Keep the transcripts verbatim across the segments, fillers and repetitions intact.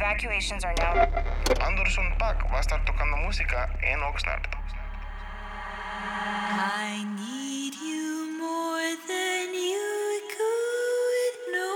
Evacuations are now. Anderson .Paak va a estar tocando música en Oxnard. I need you more than you could know.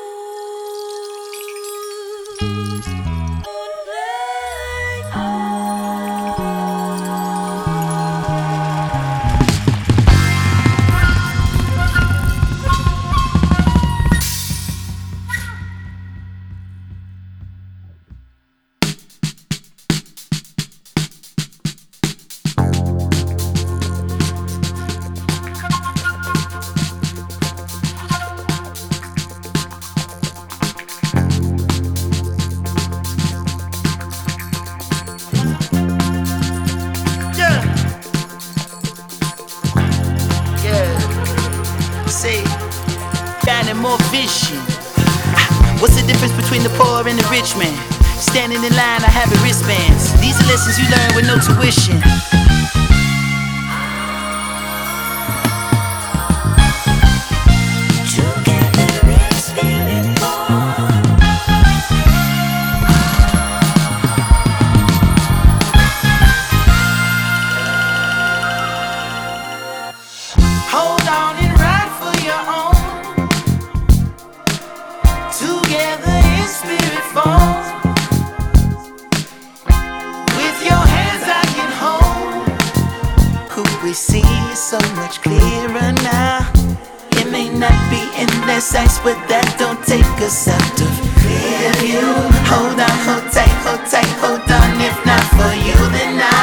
More vision. What's the difference between the poor and the rich man? Standing in line, I have wristbands. These are lessons you learn with no tuition. Hold on and ride for your own. Together in spirit form. With your hands I can hold. Who we see is so much clearer now. It may not be endless ice, but that don't take us out of clear view. Hold on, hold tight, hold tight, hold on. If not for you, then I